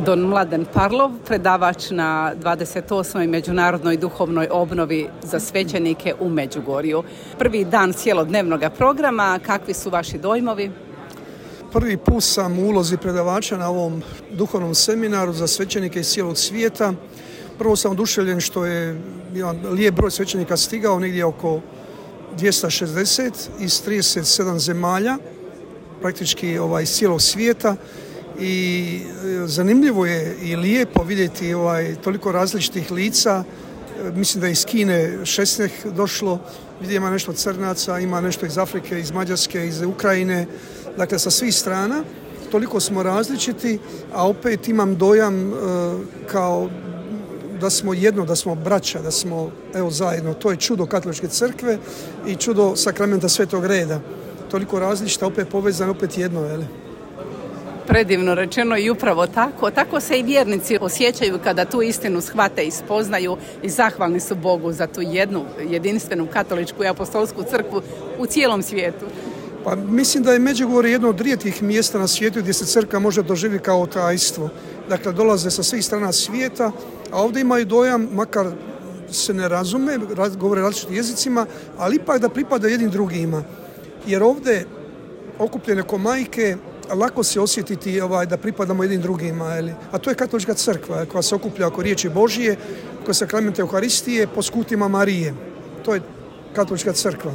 Don Mladen Parlov, predavač na 28. međunarodnoj duhovnoj obnovi za svećenike u Međugorju. Prvi dan cjelodnevnog programa, kakvi su vaši dojmovi? Prvi put sam u ulozi predavača na ovom duhovnom seminaru za svećenike iz cijelog svijeta. Prvo sam oduševljen što je jedan lijep broj svećenika stigao, negdje oko 260 iz 37 zemalja, praktički iz cijelog svijeta. I zanimljivo je i lijepo vidjeti toliko različitih lica. Mislim da je iz Kine 16 došlo, vidite ima nešto Crnaca, ima nešto iz Afrike, iz Mađarske, iz Ukrajine, dakle sa svih strana. Toliko smo različiti, a opet imam dojam kao da smo jedno, da smo braća, da smo zajedno. To je čudo Katoličke crkve i čudo sakramenta Svetog reda. Toliko različita, opet povezano, opet jedno, jel? Predivno rečeno i upravo tako. Tako se i vjernici osjećaju kada tu istinu shvate i spoznaju i zahvalni su Bogu za tu jednu jedinstvenu katoličku i apostolsku crkvu u cijelom svijetu. Pa mislim da je Međugorje jedno od rijetkih mjesta na svijetu gdje se crkva može doživjeti kao tajstvo. Dakle, dolaze sa svih strana svijeta, a ovdje imaju dojam, makar se ne razume, govore različitim jezicima, ali ipak da pripada jednim drugima. Jer ovdje okupljene ko majke, lako se osjetiti da pripadamo jednim drugima, a to je Katolička crkva koja se okuplja oko riječi Božije, koja sakramenta Euharistije po skutima Marije. To je Katolička crkva.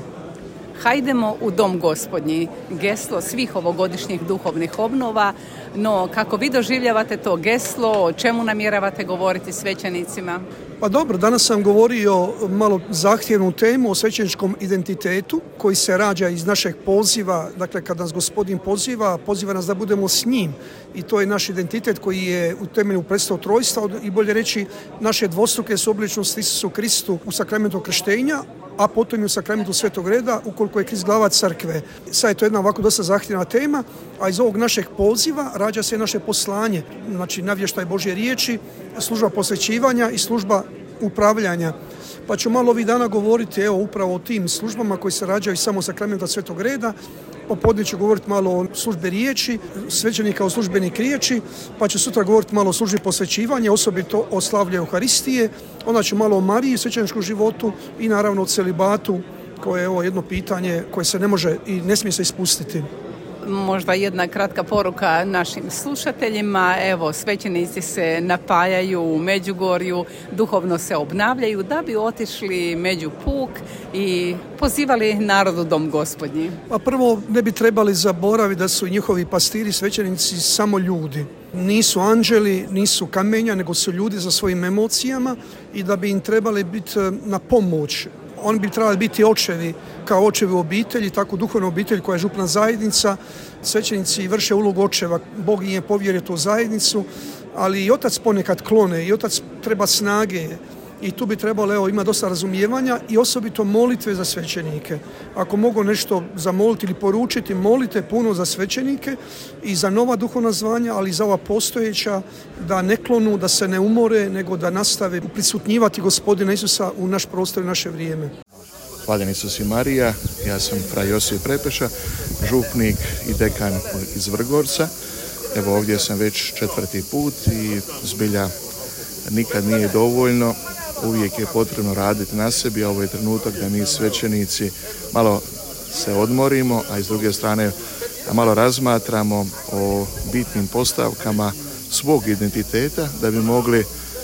Hajdemo u Dom Gospodnji, geslo svih ovogodišnjih duhovnih obnova, no kako vi doživljavate to geslo, o čemu namjeravate govoriti svećenicima? Pa dobro, danas sam govorio malo zahtjevnu temu o svećeničkom identitetu koji se rađa iz našeg poziva, dakle kad nas Gospodin poziva nas da budemo s njim i to je naš identitet koji je u temelju predstavu trojstva i bolje reći naše dvostruke suobličnosti Isusu Kristu u sakramentu krštenja, a potom i u sakramentu Svetog reda ukoliko je Krist glava crkve. Sad je to jedna ovako dosta zahtjevna tema, a iz ovog našeg poziva rađa se naše poslanje, znači navještaj Božje riječi, služba posvećivanja i služba upravljanja. Pa ću malo ovih dana govoriti upravo o tim službama koji se rađaju iz samo sakramenta Svetog reda. Popodne ću govoriti malo o službi riječi, svećenika o službenik riječi, pa ću sutra govoriti malo o službi posvećivanja, osobito o slavlju Euharistije. Onda ću malo o Mariji, svećeničkom životu i naravno o celibatu, koje je jedno pitanje koje se ne može i ne smije se ispustiti. Možda jedna kratka poruka našim slušateljima. Svećenici se napajaju u Međugorju, duhovno se obnavljaju da bi otišli među puk i pozivali narod u Dom Gospodnji. A prvo ne bi trebali zaboraviti da su njihovi pastiri, svećenici samo ljudi. Nisu anđeli, nisu kamenja, nego su ljudi sa svojim emocijama i da bi im trebali biti na pomoć. Oni bi trebali biti očevi, kao očevi u obitelji, tako duhovna obitelj koja je župna zajednica. Svećenici vrše ulogu očeva, Bog im je povjerio tu zajednicu, ali i otac ponekad klone, i otac treba snage. I tu bi trebalo ima dosta razumijevanja i osobito molitve za svećenike. Ako mogu nešto zamoliti ili poručiti, molite puno za svećenike i za nova duhovna zvanja, ali i za ova postojeća, da ne klonu, da se ne umore, nego da nastave prisutnjivati Gospodina Isusa u naš prostor i naše vrijeme. Hvaljen Isus i Marija, ja sam Fra Josip Prepeša, župnik i dekan iz Vrgorca. Evo ovdje sam već 4. put i zbilja nikad nije dovoljno. Uvijek je potrebno raditi na sebi, a ovo je trenutak da mi svećenici malo se odmorimo, a s druge strane da malo razmatramo o bitnim postavkama svog identiteta da bi mogli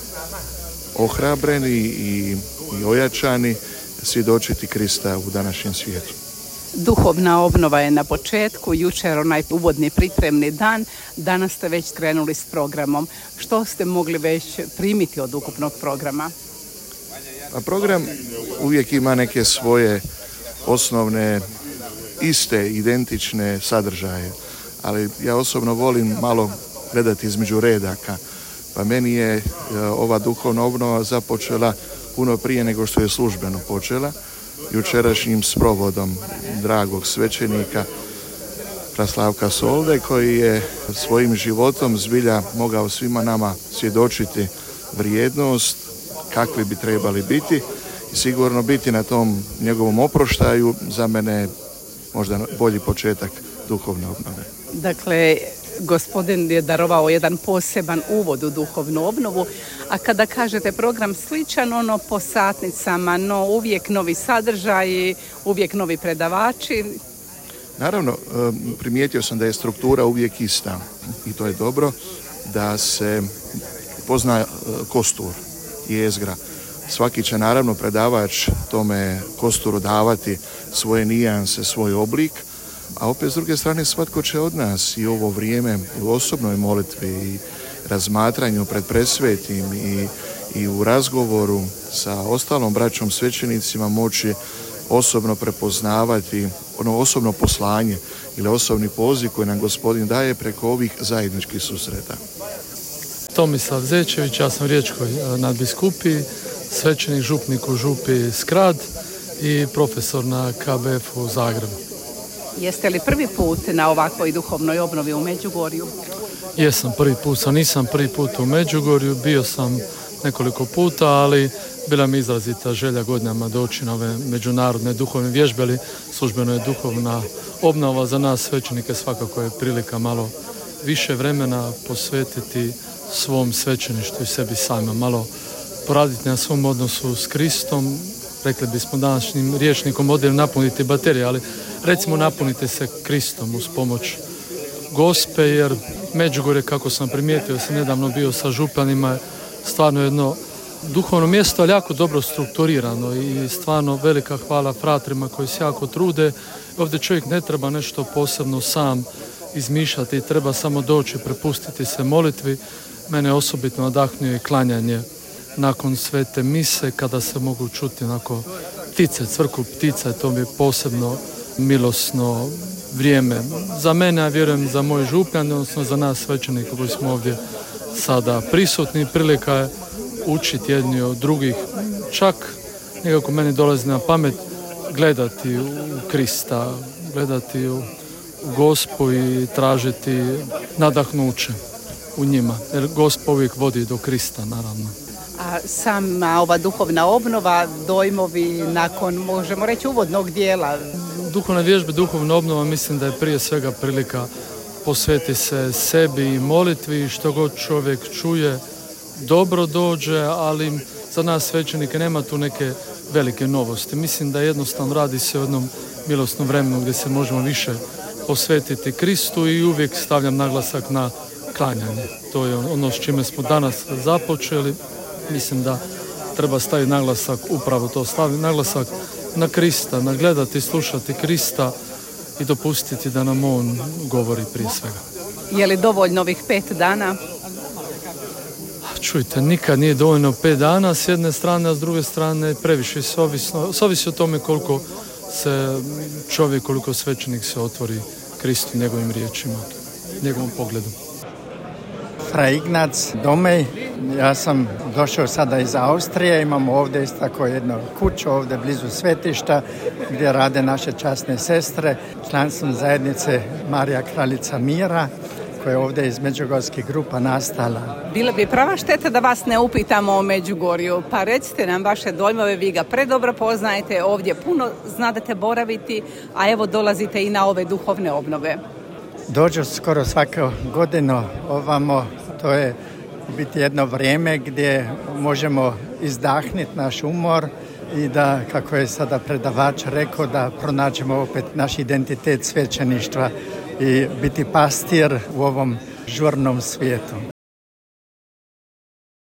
ohrabreni i ojačani svjedočiti Krista u današnjem svijetu. Duhovna obnova je na početku, jučer onaj uvodni pripremni dan, danas ste već krenuli s programom. Što ste mogli već primiti od ukupnog programa? A program uvijek ima neke svoje osnovne, iste, identične sadržaje, ali ja osobno volim malo gledati između redaka. Pa meni je ova duhovna obnova započela puno prije nego što je službeno počela, jučerašnjim sprovodom dragog svećenika Praslavka Solde, koji je svojim životom zbilja mogao svima nama svjedočiti vrijednost kakvi bi trebali biti i sigurno biti na tom njegovom oproštaju za mene možda bolji početak duhovne obnove. Dakle, Gospodin je darovao jedan poseban uvod u duhovnu obnovu, a kada kažete program sličan, ono po satnicama, no uvijek novi sadržaji, uvijek novi predavači. Naravno, primijetio sam da je struktura uvijek ista i to je dobro, da se pozna kostur, jezgra. Svaki će naravno predavač tome kosturu davati svoje nijanse, svoj oblik, a opet s druge strane svatko će od nas i ovo vrijeme u osobnoj molitvi i razmatranju pred presvetim i u razgovoru sa ostalom braćom svećenicima moći osobno prepoznavati ono osobno poslanje ili osobni poziv koji nam Gospodin daje preko ovih zajedničkih susreta. Tomislav Zečević, ja sam riječkoj nadbiskupiji, svećenik župnik u župi Skrad i profesor na KBF-u u Zagrebu. Jeste li prvi put na ovakvoj duhovnoj obnovi u Međugorju? Jesam prvi put, nisam prvi put u Međugorju, bio sam nekoliko puta, ali bila mi izrazita želja godinama doći na ove međunarodne duhovne vježbe, ali službeno je duhovna obnova za nas svećenike, svakako je prilika malo više vremena posvetiti svom svećeništvu i sebi samima, malo poraditi na svom odnosu s Kristom, rekli bismo današnjim rječnikom odjel napuniti baterije, ali recimo napunite se Kristom uz pomoć Gospe, jer Međugorje, kako sam primijetio, sam nedavno bio sa županima, stvarno jedno duhovno mjesto, ali jako dobro strukturirano i stvarno velika hvala fratrima koji se jako trude. Ovdje čovjek ne treba nešto posebno sam izmišljati, treba samo doći, prepustiti se molitvi. Mene osobito nadahnuje klanjanje nakon svete mise, kada se mogu čuti onako ptice, cvrku ptica, to mi je posebno milosno vrijeme. Za mene, a vjerujem za moje župljane, odnosno za nas svećenike koji smo ovdje sada prisutni, prilika je učiti jedni od drugih. Čak nekako meni dolazi na pamet gledati u Krista, gledati u Gospu i tražiti nadahnuće u njima, jer Gospa uvijek vodi do Krista, naravno. A sama ova duhovna obnova, dojmovi nakon, možemo reći, uvodnog dijela? Duhovne vježbe, duhovna obnova, mislim da je prije svega prilika posveti se sebi i molitvi, što god čovjek čuje dobro dođe, ali za nas svećenike nema tu neke velike novosti. Mislim da jednostavno radi se o jednom milosnom vremenu gdje se možemo više posvetiti Kristu i uvijek stavljam naglasak na klanjanje. To je ono s čime smo danas započeli. Mislim da treba staviti naglasak, upravo to, staviti naglasak na Krista, na gledati, slušati Krista i dopustiti da nam On govori prije svega. Je li dovoljno ovih 5 dana? Čujte, nikad nije dovoljno 5 dana s jedne strane, a s druge strane previše ovisi o tome koliko se čovjek, koliko svećenik se otvori Kristu, njegovim riječima, njegovom pogledu. Fra Ignac Domej, ja sam došao sada iz Austrije, imamo ovdje isto tako jednu kuću ovdje blizu svetišta gdje rade naše časne sestre, član sam zajednice Marija Kraljica Mira, koja je ovdje iz međugorskih grupa nastala. Bila bi prava šteta da vas ne upitamo o Međugorju, pa recite nam vaše dojmove, vi ga predobro poznajete, ovdje puno znate boraviti, a evo dolazite i na ove duhovne obnove. Dođu skoro svaku godinu ovamo, to je biti jedno vrijeme gdje možemo izdahniti naš umor i da, kako je sada predavač rekao, da pronađemo opet naš identitet svećeništva i biti pastir u ovom žurnom svijetu.